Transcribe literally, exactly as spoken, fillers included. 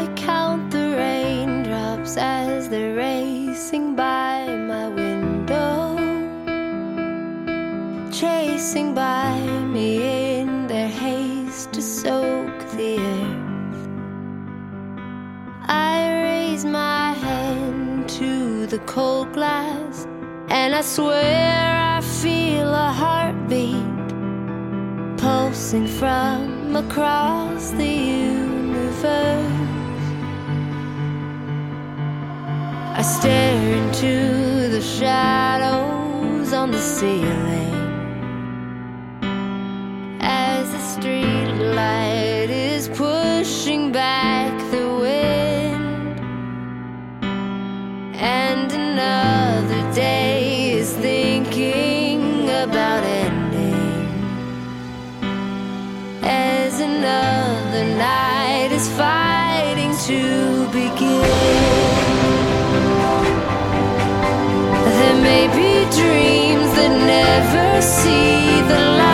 count the raindrops as they're racing by my window, chasing by me in their haste to soak the earth. I raise my hand to the cold glass, and I swear I feel a heartbeat pulsing from across the universe. I stare into the shadows on the ceiling as the street light is pushing back the wind, and another day is thinking about ending as another night is fighting to begin. There may be dreams that never see the light,